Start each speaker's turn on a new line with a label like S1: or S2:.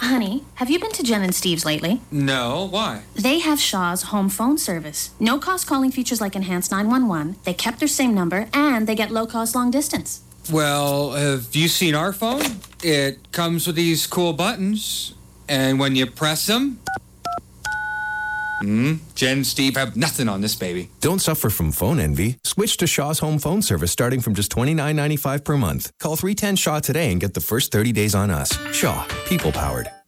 S1: Honey, have you been to Jen and Steve's lately?
S2: No, why?
S1: They have Shaw's home phone service. No cost calling features like Enhanced 911. They kept their same number, and they get low cost long distance.
S2: Well, have you seen our phone? It comes with these cool buttons, and when you press them... Jen and Steve have nothing on this baby.
S3: Don't suffer from phone envy. Switch to Shaw's home phone service starting from just $29.95 per month. Call 310 Shaw today and get the first 30 days on us. Shaw, people powered.